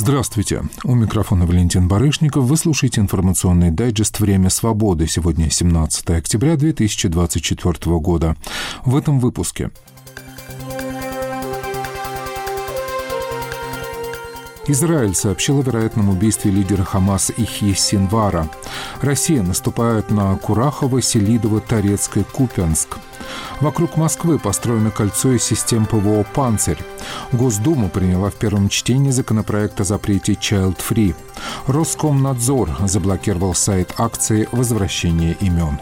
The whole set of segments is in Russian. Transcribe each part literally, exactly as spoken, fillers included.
Здравствуйте. У микрофона Валентин Барышников. Вы слушаете информационный дайджест «Время свободы». Сегодня семнадцатое октября две тысячи двадцать четвёртого года. В этом выпуске. Израиль сообщил о вероятном убийстве лидера Хамас Яхьи Синвара. Россия наступает на Курахово, Селидово, Торецк и Купянск. Вокруг Москвы построено кольцо из систем ПВО «Панцирь». Госдума приняла в первом чтении законопроект о запрете Child Free. Роскомнадзор заблокировал сайт акции «Возвращение имен».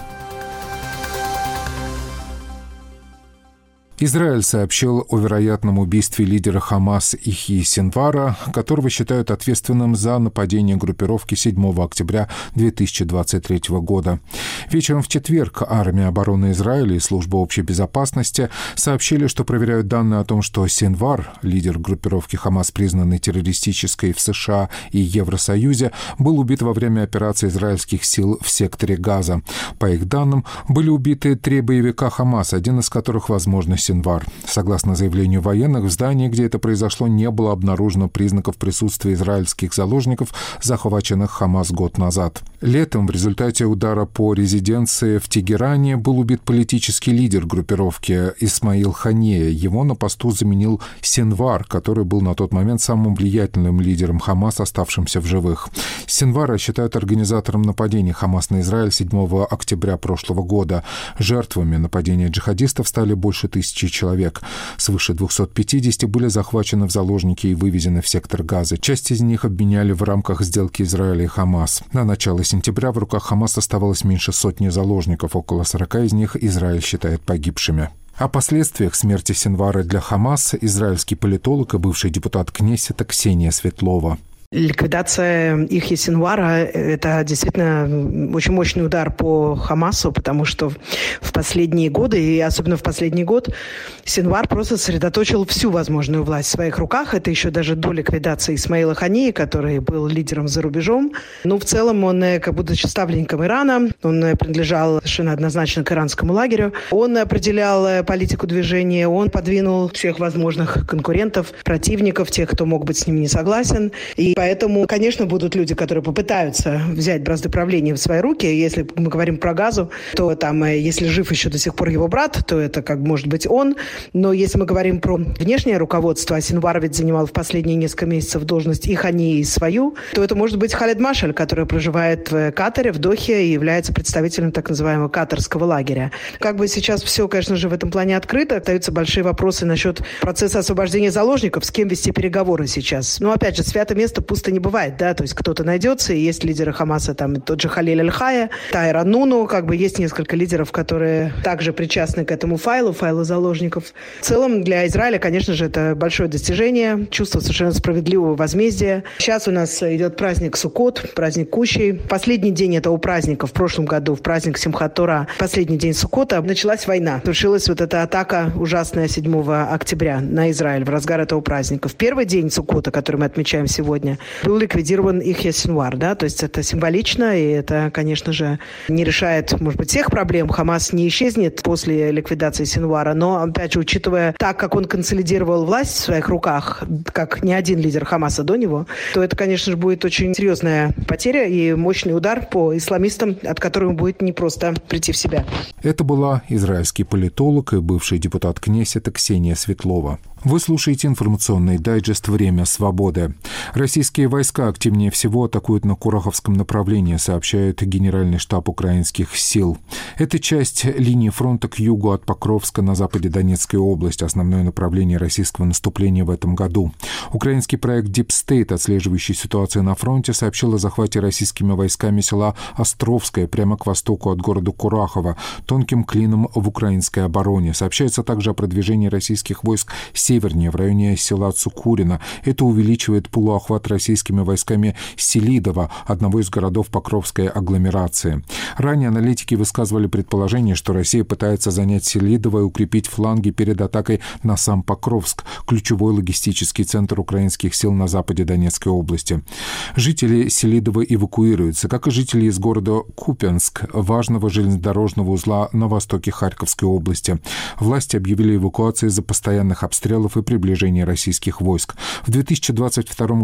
Израиль сообщил о вероятном убийстве лидера Хамас Яхьи Синвара, которого считают ответственным за нападение группировки седьмого октября две тысячи двадцать третьего года. Вечером в четверг Армия обороны Израиля и Служба общей безопасности сообщили, что проверяют данные о том, что Синвар, лидер группировки Хамас, признанный террористической в США и Евросоюзе, был убит во время операции израильских сил в секторе Газа. По их данным, были убиты три боевика Хамас, один из которых, возможно, Синвар. Согласно заявлению военных, в здании, где это произошло, не было обнаружено признаков присутствия израильских заложников, захваченных Хамас год назад. Летом в результате удара по резиденции в Тегеране был убит политический лидер группировки Исмаил Ханея. Его на посту заменил Синвар, который был на тот момент самым влиятельным лидером Хамас, оставшимся в живых. Синвара считают организатором нападения Хамас на Израиль седьмого октября прошлого года. Жертвами нападения джихадистов стали больше тысячи человек. Свыше двухсот пятидесяти были захвачены в заложники и вывезены в сектор Газа. Часть из них обменяли в рамках сделки Израиля и Хамас. На начало сентября в руках Хамас оставалось меньше сотни заложников. Около сорока из них Израиль считает погибшими. О последствиях смерти Синвара для Хамас израильский политолог и бывший депутат Кнессета Ксения Светлова. Ликвидация Яхьи Синвара – это действительно очень мощный удар по Хамасу, потому что в последние годы, и особенно в последний год, Синвар просто сосредоточил всю возможную власть в своих руках. Это еще даже до ликвидации Исмаила Хании, который был лидером за рубежом. Но в целом он, как будучи ставленником Ирана, он принадлежал совершенно однозначно к иранскому лагерю. Он определял политику движения, он подвинул всех возможных конкурентов, противников, тех, кто мог быть с ним не согласен. И поэтому, конечно, будут люди, которые попытаются взять бразды правления в свои руки. Если мы говорим про Газу, то там, если жив еще до сих пор его брат, то это как может быть он. Но если мы говорим про внешнее руководство, а Синвар ведь занимал в последние несколько месяцев должность и Хании, и свою, то это может быть Халид Машаль, который проживает в Катаре, в Дохе и является представителем так называемого катарского лагеря. Как бы сейчас все, конечно же, в этом плане открыто. Остаются большие вопросы насчет процесса освобождения заложников, с кем вести переговоры сейчас. Но, опять же, святое место пусто не бывает, да, то есть кто-то найдется, и есть лидеры Хамаса, там тот же Халиль Аль-Хая, Тайра Нуну, как бы есть несколько лидеров, которые также причастны к этому файлу, файлу заложников. В целом для Израиля, конечно же, это большое достижение, чувство совершенно справедливого возмездия. Сейчас у нас идет праздник Суккот, праздник Кущей. Последний день этого праздника в прошлом году, в праздник Симхат Тора, последний день Суккота, началась война. Случилась вот эта атака ужасная седьмого октября на Израиль в разгар этого праздника. В первый день Суккота, который мы отмечаем сегодня, был ликвидирован Яхья Синвар, да, то есть это символично, и это, конечно же, не решает, может быть, всех проблем. Хамас не исчезнет после ликвидации Синвара, но, опять же, учитывая так, как он консолидировал власть в своих руках, как ни один лидер Хамаса до него, то это, конечно же, будет очень серьезная потеря и мощный удар по исламистам, от которого будет непросто прийти в себя. Это была израильский политолог и бывший депутат Кнессета Ксения Светлова. Вы слушаете информационный дайджест «Время свободы». Российские войска активнее всего атакуют на Кураховском направлении, сообщает Генеральный штаб украинских сил. Это часть линии фронта к югу от Покровска на западе Донецкой области, основное направление российского наступления в этом году. Украинский проект Deep State, отслеживающий ситуацию на фронте, сообщил о захвате российскими войсками села Островское прямо к востоку от города Курахово, тонким клином в украинской обороне. Сообщается также о продвижении российских войск севернее, в районе села Цукурина. Это увеличивает полуохват российскими войсками Селидова, одного из городов Покровской агломерации. Ранее аналитики высказывали предположение, что Россия пытается занять Селидово и укрепить фланги перед атакой на сам Покровск, ключевой логистический центр украинских сил на западе Донецкой области. Жители Селидова эвакуируются, как и жители из города Купянск, важного железнодорожного узла на востоке Харьковской области. Власти объявили эвакуацию из-за постоянных обстрелов и приближения российских войск. В две тысячи двадцать втором году Россия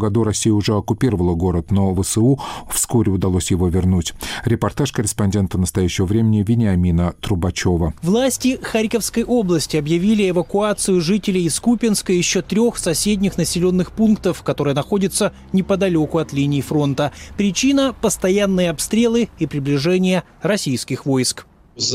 Россия уже оккупировала город, но ВСУ вскоре удалось его вернуть. Репортаж корреспондента «Настоящего времени» Вениамина Трубачева. Власти Харьковской области объявили эвакуацию жителей из Купянска и еще трех соседних населенных пунктов, которые находятся неподалеку от линии фронта. Причина – постоянные обстрелы и приближение российских войск.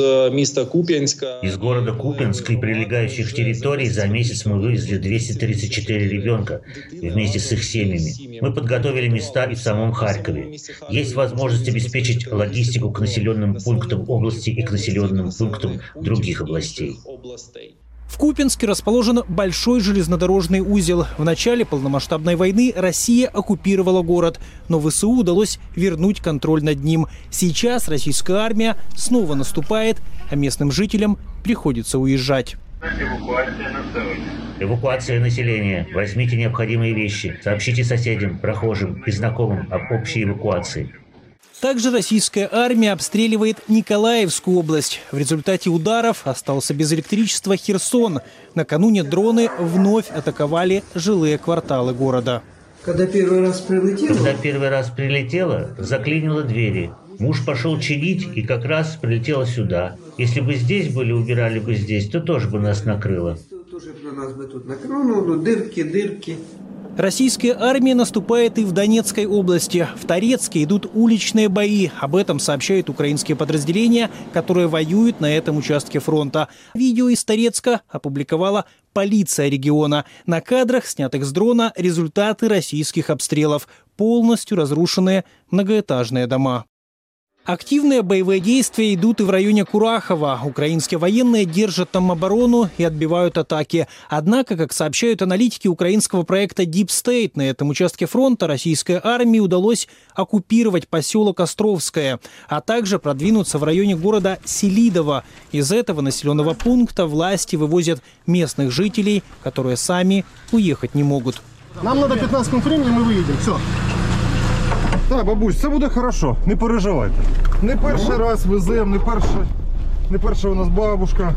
Из города Купянск и прилегающих территорий за месяц мы вывезли двести тридцать четыре ребенка вместе с их семьями. Мы подготовили места и в самом Харькове. Есть возможность обеспечить логистику к населенным пунктам области и к населенным пунктам других областей. В Купянске расположен большой железнодорожный узел. В начале полномасштабной войны Россия оккупировала город, но ВСУ удалось вернуть контроль над ним. Сейчас российская армия снова наступает, а местным жителям приходится уезжать. Эвакуация населения. Возьмите необходимые вещи. Сообщите соседям, прохожим и знакомым об общей эвакуации. Также российская армия обстреливает Николаевскую область. В результате ударов остался без электричества Херсон. Накануне дроны вновь атаковали жилые кварталы города. Когда первый раз прилетело? Когда первый раз прилетело, заклинило двери. Муж пошел чинить и как раз прилетело сюда. Если бы здесь были, убирали бы здесь, то тоже бы нас накрыло. Тоже бы нас бы тут накрыло, ну, дырки, дырки. Российская армия наступает и в Донецкой области. В Торецке идут уличные бои. Об этом сообщают украинские подразделения, которые воюют на этом участке фронта. Видео из Торецка опубликовала полиция региона. На кадрах, снятых с дрона, результаты российских обстрелов. Полностью разрушенные многоэтажные дома. Активные боевые действия идут и в районе Курахова. Украинские военные держат там оборону и отбивают атаки. Однако, как сообщают аналитики украинского проекта Deep State, на этом участке фронта российской армии удалось оккупировать поселок Островское, а также продвинуться в районе города Селидово. Из этого населенного пункта власти вывозят местных жителей, которые сами уехать не могут. Нам надо пятнадцать минут времени, мы выедем. Все. Так, бабусь, все буде хорошо, не переживайте. Не перший раз везем, не перша, не перша у нас бабушка.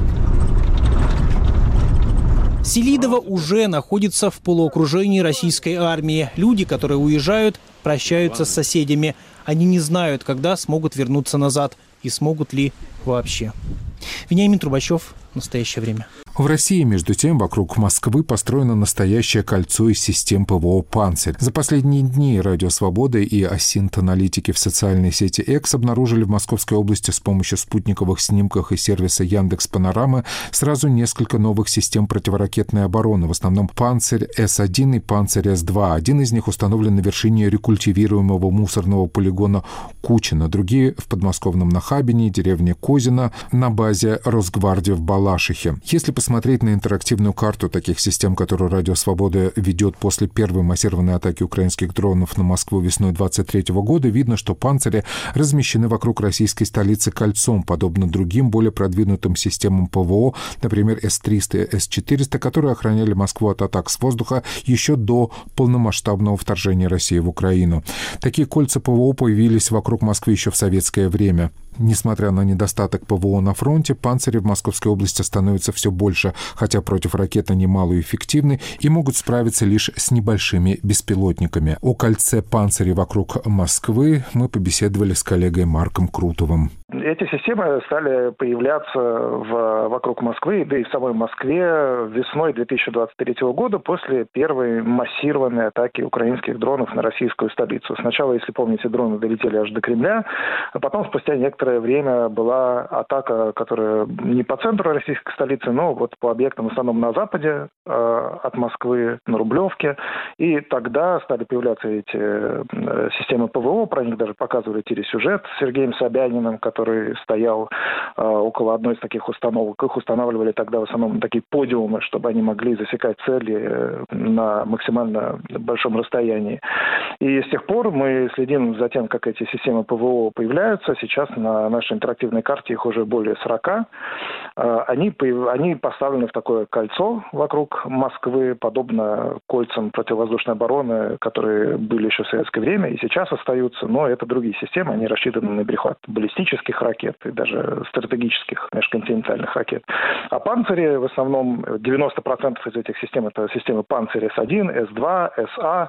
Селидово уже находится в полуокружении российской армии. Люди, которые уезжают, прощаются с соседями. Они не знают, когда смогут вернуться назад и смогут ли вообще. Вениамин Трубачев, «Настоящее время». В России, между тем, вокруг Москвы построено настоящее кольцо из систем ПВО «Панцирь». За последние дни Радио Свобода и осинт-аналитики в социальной сети X обнаружили в Московской области с помощью спутниковых снимков и сервиса Яндекс.Панорама сразу несколько новых систем противоракетной обороны, в основном «Панцирь С один» и «Панцирь С два». Один из них установлен на вершине рекультивируемого мусорного полигона Кучино, другие в подмосковном Нахабине, деревне Козино, на базе Росгвардии в Балашихе. Если посмотреть на интерактивную карту таких систем, которую Радио Свобода ведет после первой массированной атаки украинских дронов на Москву весной двадцать третьего года, видно, что «Панцири» размещены вокруг российской столицы кольцом, подобно другим более продвинутым системам ПВО, например, С триста и С четыреста, которые охраняли Москву от атак с воздуха еще до полномасштабного вторжения России в Украину. Такие кольца ПВО появились вокруг Москвы еще в советское время. Несмотря на недостаток ПВО на фронте, «Панцири» в Московской области становятся все больше, хотя против ракет они малоэффективны и могут справиться лишь с небольшими беспилотниками. О кольце «Панцири» вокруг Москвы мы побеседовали с коллегой Марком Крутовым. Эти системы стали появляться в, вокруг Москвы, да и в самой Москве весной две тысячи двадцать третьего года после первой массированной атаки украинских дронов на российскую столицу. Сначала, если помните, дроны долетели аж до Кремля, а потом спустя некоторое время была атака, которая не по центру российской столицы, но вот по объектам в основном на западе э, от Москвы, на Рублевке. И тогда стали появляться эти э, системы ПВО, про них даже показывали телесюжет с Сергеем Собяниным, который стоял э, около одной из таких установок. Их устанавливали тогда в основном такие подиумы, чтобы они могли засекать цели э, на максимально большом расстоянии. И с тех пор мы следим за тем, как эти системы ПВО появляются. Сейчас на нашей интерактивной карте их уже более сорока. Они, они поставлены в такое кольцо вокруг Москвы, подобно кольцам противовоздушной обороны, которые были еще в советское время и сейчас остаются. Но это другие системы, они рассчитаны на перехват баллистических ракет и даже стратегических межконтинентальных ракет. А панцири, в основном девяносто процентов из этих систем, это системы панцирь эс один, эс два, эс а.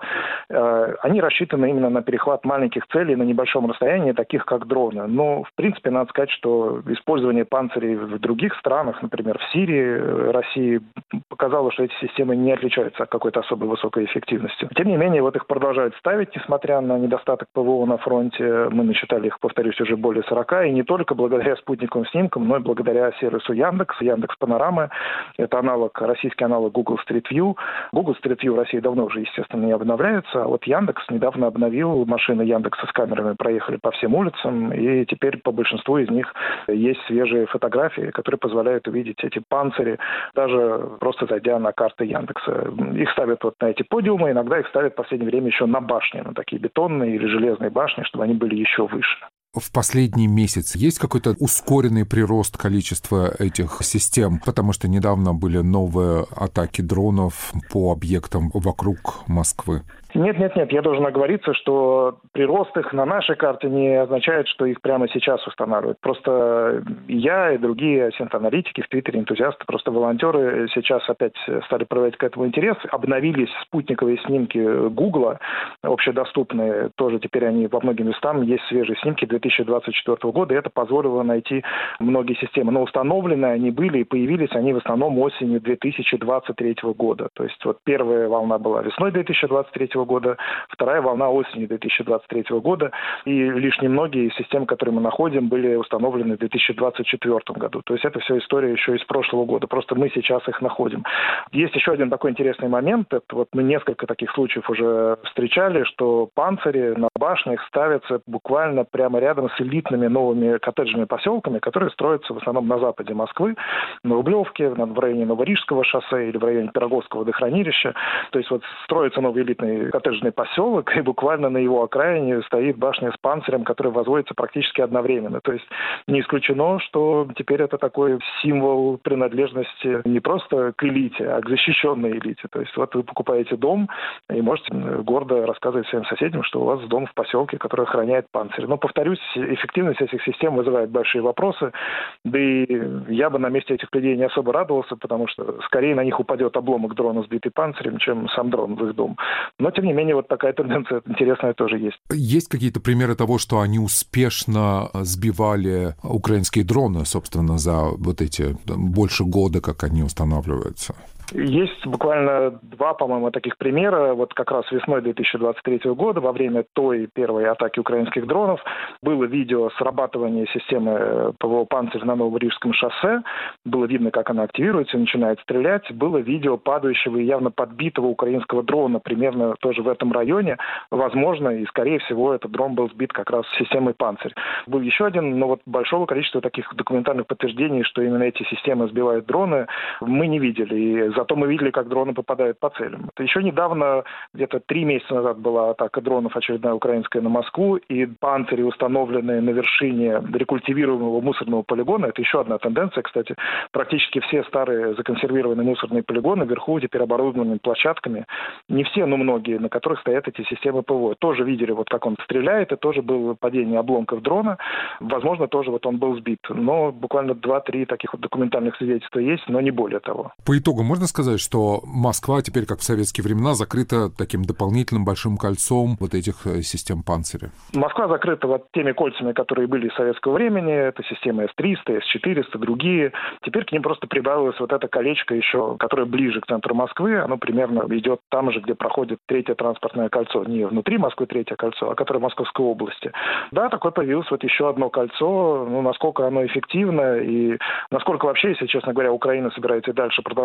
Они рассчитаны именно на перехват маленьких целей на небольшом расстоянии, таких как дроны. Но, в принципе, надо сказать, что использование панцирей в других странах, например, в Сирии, России, показало, что эти системы не отличаются от какой-то особой высокой эффективности. Тем не менее, вот их продолжают ставить, несмотря на недостаток ПВО на фронте. Мы насчитали их, повторюсь, уже более сорока, и не только благодаря спутниковым снимкам, но и благодаря сервису Яндекс, Яндекс Панорама. Это аналог, российский аналог Google Street View. Google Street View в России давно уже, естественно, не обновляется, а вот Яндекс недавно обновил, машины Яндекса с камерами проехали по всем улицам, и теперь по большинству из них есть свежие фотографии, которые позволяют увидеть эти панцири, даже просто зайдя на карты Яндекса. Их ставят вот на эти подиумы, иногда их ставят в последнее время еще на башни, на такие бетонные или железные башни, чтобы они были еще выше. В последний месяц есть какой-то ускоренный прирост количества этих систем? Потому что недавно были новые атаки дронов по объектам вокруг Москвы. Нет, нет, нет, я должен оговориться, что прирост их на нашей карте не означает, что их прямо сейчас устанавливают. Просто я и другие синт-аналитики в Твиттере, энтузиасты, просто волонтеры сейчас опять стали проявлять к этому интерес. Обновились спутниковые снимки Гугла, общедоступные, тоже теперь они во многих местах, есть свежие снимки две тысячи двадцать четвёртого года, и это позволило найти многие системы. Но установлены они были и появились они в основном осенью две тысячи двадцать третьего года. То есть вот первая волна была весной две тысячи двадцать третьего года, вторая волна осенью две тысячи двадцать третьего года, и лишь немногие из систем, которые мы находим, были установлены в две тысячи двадцать четвёртом году. То есть это все история еще из прошлого года, просто мы сейчас их находим. Есть еще один такой интересный момент, это вот мы несколько таких случаев уже встречали, что панцири на башнях ставятся буквально прямо рядом с элитными новыми коттеджными поселками, которые строятся в основном на западе Москвы, на Рублевке, в районе Новорижского шоссе или в районе Пироговского водохранилища. То есть вот строится новый элитный коттеджный поселок, и буквально на его окраине стоит башня с панцирем, которая возводится практически одновременно. То есть не исключено, что теперь это такой символ принадлежности не просто к элите, а к защищенной элите. То есть вот вы покупаете дом и можете гордо рассказывать своим соседям, что у вас дом в поселке, который охраняет панцирь. Но, повторюсь, эффективность этих систем вызывает большие вопросы, да и я бы на месте этих людей не особо радовался, потому что скорее на них упадет обломок дрона, сбитый панцирем, чем сам дрон в их дом. Но, тем не менее, вот такая тенденция интересная тоже есть. Есть какие-то примеры того, что они успешно сбивали украинские дроны, собственно, за вот эти больше года, как они устанавливаются? Есть буквально два, по-моему, таких примера. Вот как раз весной две тысячи двадцать третьего года, во время той первой атаки украинских дронов, было видео срабатывания системы ПВО «Панцирь» на Новорижском шоссе. Было видно, как она активируется и начинает стрелять. Было видео падающего и явно подбитого украинского дрона примерно тоже в этом районе. Возможно, и скорее всего, этот дрон был сбит как раз системой «Панцирь». Был еще один, но вот большого количества таких документальных подтверждений, что именно эти системы сбивают дроны, мы не видели. И зато мы видели, как дроны попадают по целям. Это еще недавно, где-то три месяца назад, была атака дронов очередная украинская на Москву, и панцири, установленные на вершине рекультивируемого мусорного полигона, это еще одна тенденция, кстати. Практически все старые законсервированные мусорные полигоны вверху теперь оборудованы площадками. Не все, но многие, на которых стоят эти системы ПВО. Тоже видели, вот как он стреляет, и тоже было падение обломков дрона. Возможно, тоже вот он был сбит. Но буквально два-три таких вот документальных свидетельства есть, но не более того. По итогу можно сказать, что Москва теперь, как в советские времена, закрыта таким дополнительным большим кольцом вот этих систем панциря? Москва закрыта вот теми кольцами, которые были из советского времени. Это системы эс триста, эс четыреста, другие. Теперь к ним просто прибавилось вот это колечко еще, которое ближе к центру Москвы. Оно примерно идет там же, где проходит третье транспортное кольцо. Не внутри Москвы третье кольцо, а которое в Московской области. Да, такое появилось вот еще одно кольцо. Ну, насколько оно эффективно и насколько вообще, если честно говоря, Украина собирается и дальше продолжать массировать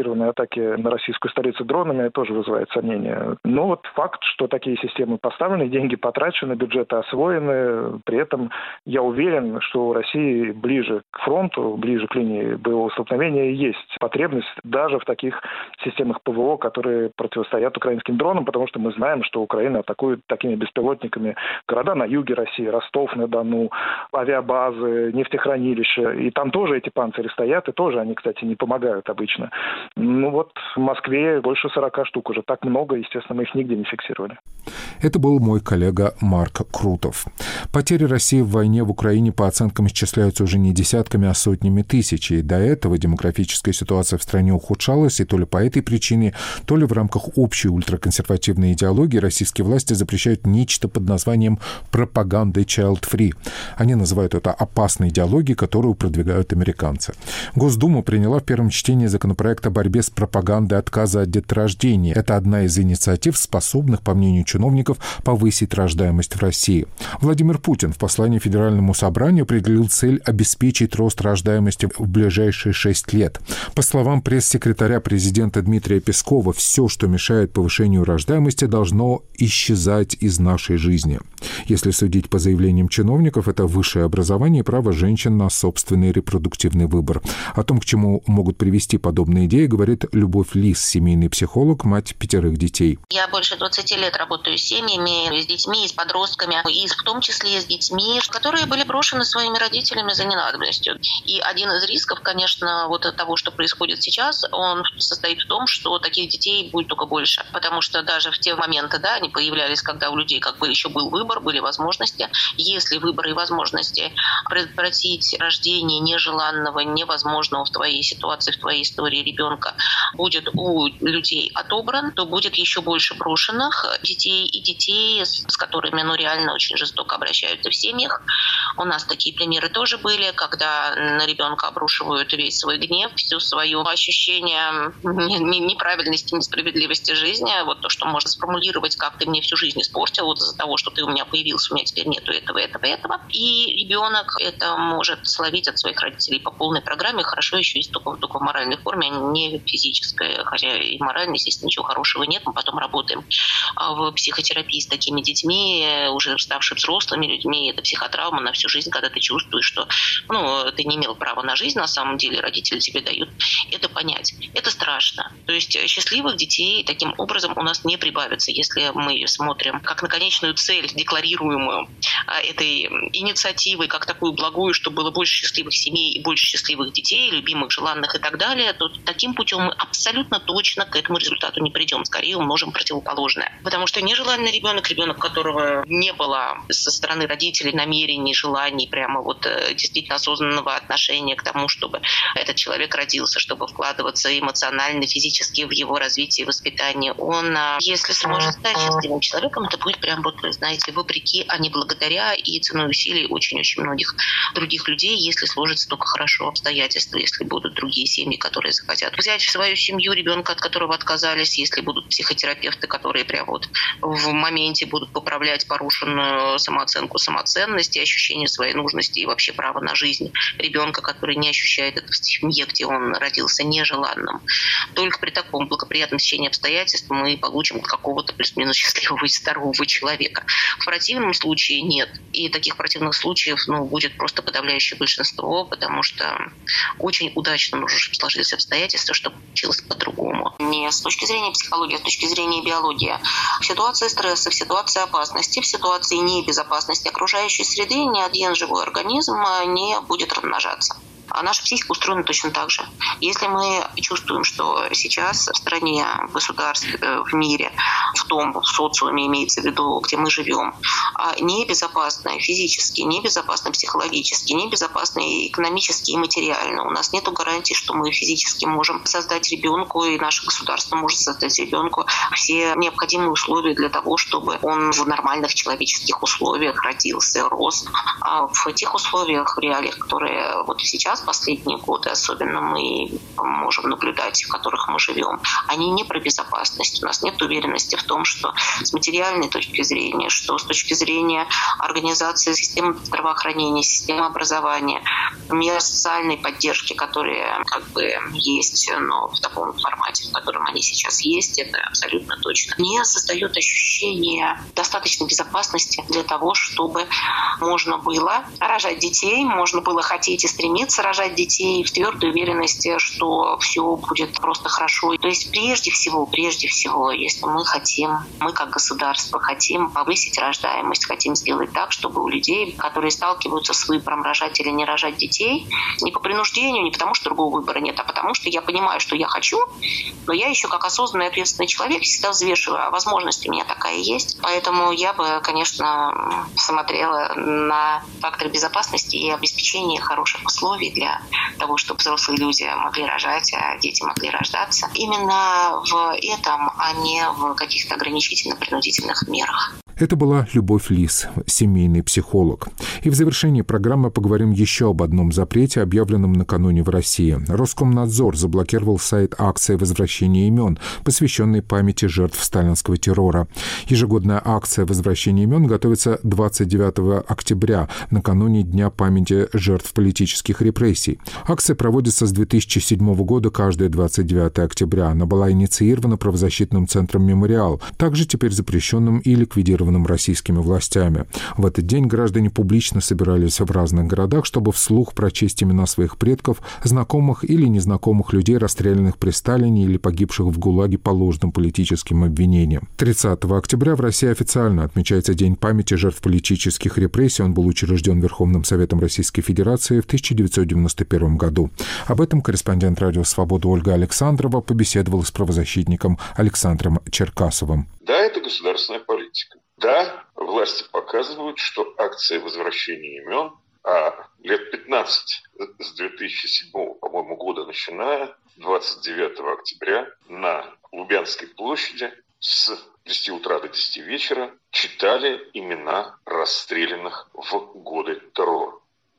массированные атаки на российскую столицу дронами тоже вызывает сомнения. Но вот факт, что такие системы поставлены, деньги потрачены, бюджеты освоены. При этом я уверен, что у России ближе к фронту, ближе к линии боевого столкновения есть потребность даже в таких системах ПВО, которые противостоят украинским дронам, потому что мы знаем, что Украина атакует такими беспилотниками города на юге России, Ростов-на-Дону, авиабазы, нефтехранилища. И там тоже эти панцири стоят, и тоже они, кстати, не помогают обычно. Ну вот в Москве больше сорока штук уже. Так много, естественно, мы их нигде не фиксировали. Это был мой коллега Марк Крутов. Потери России в войне в Украине по оценкам исчисляются уже не десятками, а сотнями тысяч. И до этого демографическая ситуация в стране ухудшалась, и то ли по этой причине, то ли в рамках общей ультраконсервативной идеологии российские власти запрещают нечто под названием пропаганда child-free. Они называют это опасной идеологией, которую продвигают американцы. Госдума приняла в первом чтении законопроект о борьбе с пропагандой отказа от деторождения. Это одна из инициатив, способных, по мнению чиновников, повысить рождаемость в России. Владимир Путин в послании Федеральному собранию определил цель обеспечить рост рождаемости в ближайшие шесть лет. По словам пресс-секретаря президента Дмитрия Пескова, все, что мешает повышению рождаемости, должно исчезать из нашей жизни. Если судить по заявлениям чиновников, это высшее образование и право женщин на собственный репродуктивный выбор. О том, к чему могут привести подобные идеи, говорит Любовь Лис, семейный психолог, мать пятерых детей. Я больше двадцати лет работаю с семьями, с детьми, с подростками, и в том числе с детьми, которые были брошены своими родителями за ненадобностью. И один из рисков, конечно, вот от того, что происходит сейчас, он состоит в том, что таких детей будет только больше. Потому что даже в те моменты, да, они появлялись, когда у людей как бы еще был выбор, были возможности. Если выборы и возможности предотвратить рождение нежеланного, невозможного в твоей ситуации, в твоей истории ребенка будет у людей отобран, то будет еще больше брошенных детей и детей, с которыми, ну, реально очень жестоко обращаются в семьях. У нас такие примеры тоже были, когда на ребенка обрушивают весь свой гнев, все свое ощущение неправильности, несправедливости жизни, вот то, что можно сформулировать, как ты мне всю жизнь испортил, вот из-за того, что ты у меня появился, у меня теперь нету этого, этого, этого. И ребенок это может словить от своих родителей по полной программе, хорошо еще есть только, только в моральной форме, а не физической, хотя и морально, естественно, ничего хорошего нет, мы потом работаем в психотерапии с такими детьми, уже ставшими взрослыми людьми, это психотравма на всю жизнь, когда ты чувствуешь, что ну, ты не имел права на жизнь, на самом деле родители тебе дают это понять. Это страшно. То есть счастливых детей таким образом у нас не прибавится, если мы смотрим как на конечную цель, декларируемую этой инициативой, как такую благую, чтобы было больше счастливых семей и больше счастливых детей, любимых, желанных и так далее, то таким путем мы абсолютно точно к этому результату не придем. Скорее умножим противоположное. Потому что нежеланный ребенок, ребенок, которого не было со стороны родителей намерений, желаний, прямо вот действительно осознанного отношения к тому, чтобы этот человек родился, чтобы вкладываться эмоционально, физически в его развитие и воспитание, он, если сможет стать счастливым человеком, это будет прям вот, вы знаете, вопреки, а не благодаря и ценой усилий очень-очень многих других людей, если сложится только хорошо обстоятельства, если будут другие семьи, которые захотят взять в свою семью ребенка, от которого отказались, если будут психотерапевты, которые прям вот в моменте будут поправлять порушенную самооценку, самоценность и ощущение своей нужности и вообще право на жизнь ребенка, который не ощущает это в семье, где он родился нежеланным. Только при таком благоприятном течении обстоятельств мы получим какого-то плюс-минус счастливого и здорового человека. В противном случае нет. И таких противных случаев ну, будет просто подавляющее большинство, потому что очень удачно нужно сложились обстоятельства, чтобы получилось по-другому. Не с точки зрения психологии, а с точки зрения биологии. В ситуации стресса, в ситуации опасности, в ситуации небезопасности окружающей среды ни один живой организм не будет размножаться. А наша психика устроена точно так же. Если мы чувствуем, что сейчас в стране, в государстве, в мире, в том в социуме имеется в виду, где мы живем, небезопасно физически, небезопасно психологически, небезопасно экономически и материально, у нас нет гарантии, что мы физически можем создать ребенку, и наше государство может создать ребенку все необходимые условия для того, чтобы он в нормальных человеческих условиях родился, рос. А в тех условиях, в реалиях, которые вот сейчас сейчас, последние годы особенно, мы можем наблюдать, в которых мы живем, они не про безопасность. У нас нет уверенности в том, что с материальной точки зрения, что с точки зрения организации системы здравоохранения, системы образования, мер социальной поддержки, которые как бы есть, но в таком формате, в котором они сейчас есть, это абсолютно точно, не создает ощущение достаточной безопасности для того, чтобы можно было рожать детей, можно было хотеть и стремиться рожать детей в твердой уверенности, что все будет просто хорошо. То есть прежде всего, прежде всего, если мы хотим, мы как государство хотим повысить рождаемость, хотим сделать так, чтобы у людей, которые сталкиваются с выбором рожать или не рожать детей, не по принуждению, не потому что другого выбора нет, а потому что я понимаю, что я хочу, но я еще как осознанный, ответственный человек всегда взвешиваю, а возможность у меня такая есть. Поэтому я бы, конечно, смотрела на факторы безопасности и обеспечения хороших условий для того, чтобы взрослые люди могли рожать, а дети могли рождаться. Именно в этом, а не в каких-то ограничительно-принудительных мерах. Это была Любовь Лис, семейный психолог. И в завершении программы поговорим еще об одном запрете, объявленном накануне в России. Роскомнадзор заблокировал сайт акции возвращения имен, посвященной памяти жертв сталинского террора. Ежегодная акция возвращения имен готовится двадцать девятого октября, накануне Дня памяти жертв политических репрессий. Акция проводится с две тысячи седьмого года каждое двадцать девятого октября. Она была инициирована правозащитным центром «Мемориал», также теперь запрещенным и ликвидированным российскими властями. В этот день граждане публично собирались в разных городах, чтобы вслух прочесть имена своих предков, знакомых или незнакомых людей, расстрелянных при Сталине или погибших в ГУЛАГе по ложным политическим обвинениям. тридцатого октября в России официально отмечается День памяти жертв политических репрессий. Он был учрежден Верховным Советом Российской Федерации в тысяча девятьсот девяносто первом году. Об этом корреспондент «Радио Свобода» Ольга Александрова побеседовала с правозащитником Александром Черкасовым. Да, это государственная политика. Да, власти показывают, что акция возвращения имен, а лет пятнадцать с две тысячи седьмого, по-моему, года начиная, двадцать девятого октября на Лубянской площади с десяти утра до десяти вечера читали имена расстрелянных в годы террора.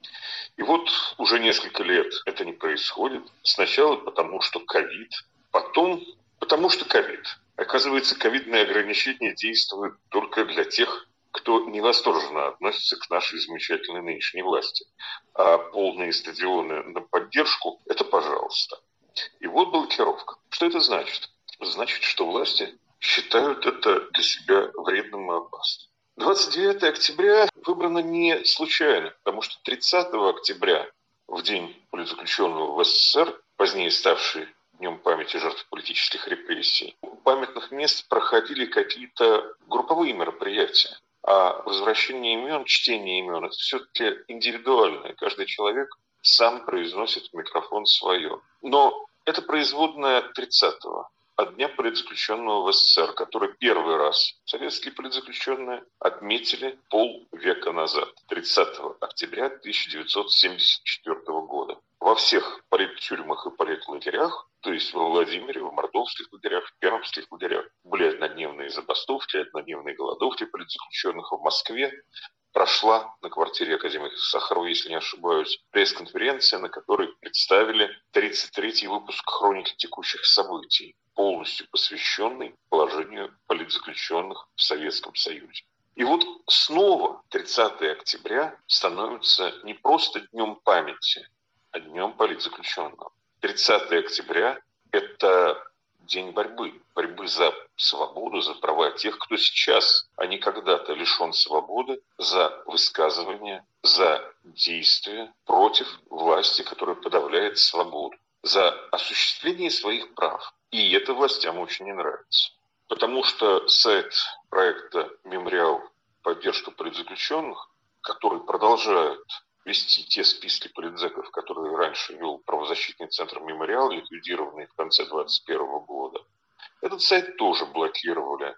И вот уже несколько лет это не происходит. Сначала потому, что ковид, потом потому, что ковид. Оказывается, ковидные ограничения действуют только для тех, кто невосторженно относится к нашей замечательной нынешней власти. А полные стадионы на поддержку – это пожалуйста. И вот блокировка. Что это значит? Значит, что власти считают это для себя вредным и опасным. двадцать девятого октября выбрано не случайно, потому что тридцатого октября, в день политзаключенного в СССР, позднее ставший Днем памяти жертв политических репрессий, у памятных мест проходили какие-то групповые мероприятия. А возвращение имен, чтение имен – это все-таки индивидуально. Каждый человек сам произносит в микрофон свое. Но это производная тридцатого, от дня политзаключенного в СССР, который первый раз советские политзаключенные отметили полвека назад, тридцатого октября тысяча девятьсот семьдесят четвёртого года. Во всех политтюрьмах и политлагерях, то есть во Владимире, в мордовских лагерях, в пермских лагерях, были однодневные забастовки, однодневные голодовки политзаключенных. В Москве прошла на квартире академика Сахарова, если не ошибаюсь, пресс-конференция, на которой представили тридцать третий выпуск хроники текущих событий, полностью посвященный положению политзаключенных в Советском Союзе. И вот снова тридцатого октября становится не просто днем памяти, а днем политзаключенного. тридцатого октября – это день борьбы. Борьбы за свободу, за права тех, кто сейчас, а не когда-то лишен свободы, за высказывание, за действия против власти, которая подавляет свободу, за осуществление своих прав. И это властям очень не нравится. Потому что сайт проекта «Мемориал. Поддержка политзаключенных», который продолжает вести те списки политзеков, которые раньше вел правозащитный центр «Мемориал», ликвидированный в конце двадцать первого года, этот сайт тоже блокировали.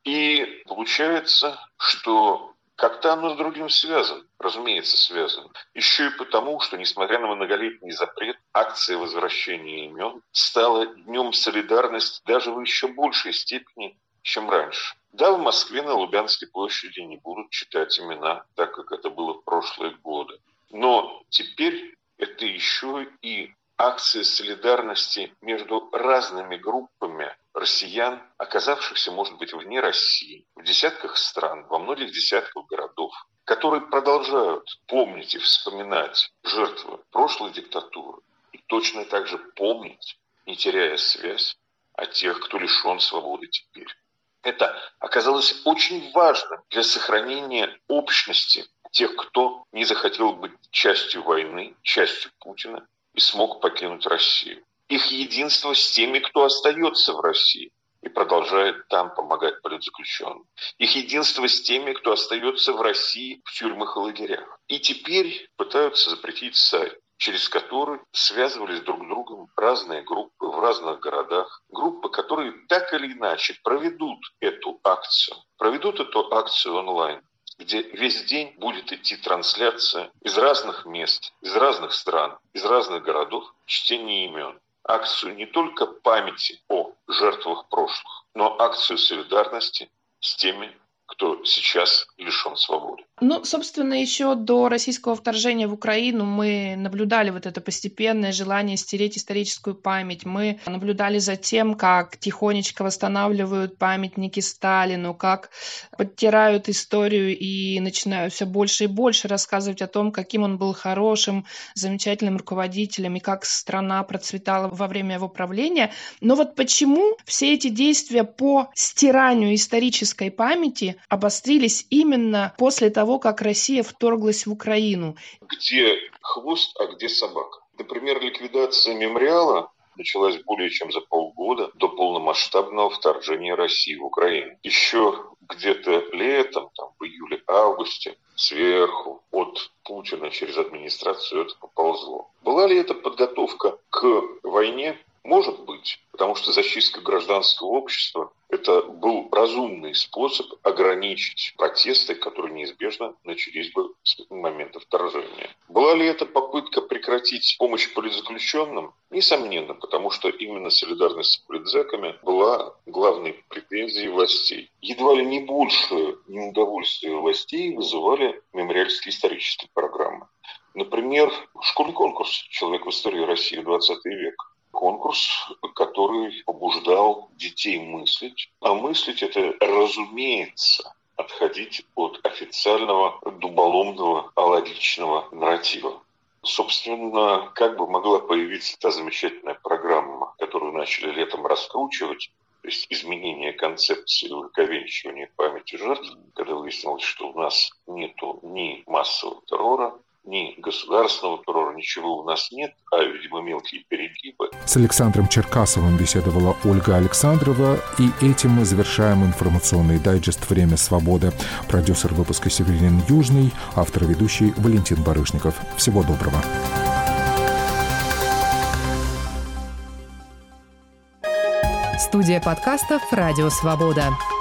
И получается, что как-то оно с другим связано. Разумеется, связано. Еще и потому, что, несмотря на многолетний запрет, акция возвращения имен стала днем солидарности даже в еще большей степени, чем раньше. Да, в Москве на Лубянской площади не будут читать имена, так как это было в прошлые годы. Но теперь это еще и акция солидарности между разными группами россиян, оказавшихся, может быть, вне России, в десятках стран, во многих десятках городов, которые продолжают помнить и вспоминать жертвы прошлой диктатуры и точно так же помнить, не теряя связь, о тех, кто лишен свободы теперь. Это оказалось очень важным для сохранения общности тех, кто не захотел быть частью войны, частью Путина и смог покинуть Россию. Их единство с теми, кто остается в России и продолжает там помогать политзаключенным. Их единство с теми, кто остается в России в тюрьмах и лагерях. И теперь пытаются запретить сайт, через который связывались друг с другом разные группы в разных городах. Группы, которые так или иначе проведут эту акцию, проведут эту акцию онлайн, где весь день будет идти трансляция из разных мест, из разных стран, из разных городов, чтение имен. Акцию не только памяти о жертвах прошлых, но акцию солидарности с теми, кто сейчас лишен свободы. Ну, собственно, еще до российского вторжения в Украину мы наблюдали вот это постепенное желание стереть историческую память. Мы наблюдали за тем, как тихонечко восстанавливают памятники Сталину, как подтирают историю и начинают все больше и больше рассказывать о том, каким он был хорошим, замечательным руководителем и как страна процветала во время его правления. Но вот почему все эти действия по стиранию исторической памяти обострились именно после того, как Россия вторглась в Украину? Где хвост, а где собака? Например, ликвидация мемориала началась более чем за полгода до полномасштабного вторжения России в Украину. Еще где-то летом, там, в июле-августе, сверху от Путина через администрацию это поползло. Была ли это подготовка к войне? Может быть, потому что зачистка гражданского общества – это был разумный способ ограничить протесты, которые неизбежно начались бы с момента вторжения. Была ли это попытка прекратить помощь политзаключенным? Несомненно, потому что именно солидарность с политзаками была главной претензией властей. Едва ли не большее неудовольствие властей вызывали мемориальские исторические программы. Например, школьный конкурс «Человек в истории России двадцатый век». Конкурс, который побуждал детей мыслить. А мыслить это, разумеется, отходить от официального дуболомного аналогичного нарратива. Собственно, как бы могла появиться та замечательная программа, которую начали летом раскручивать, то есть изменение концепции увековечивания памяти жертв, когда выяснилось, что у нас нету ни массового террора, ни государственного террора, ничего у нас нет, а, видимо, мелкие перегибы. С Александром Черкасовым беседовала Ольга Александрова, и этим мы завершаем информационный дайджест «Время свободы». Продюсер выпуска Северин Южный, автор и ведущий Валентин Барышников. Всего доброго. Студия подкастов «Радио Свобода».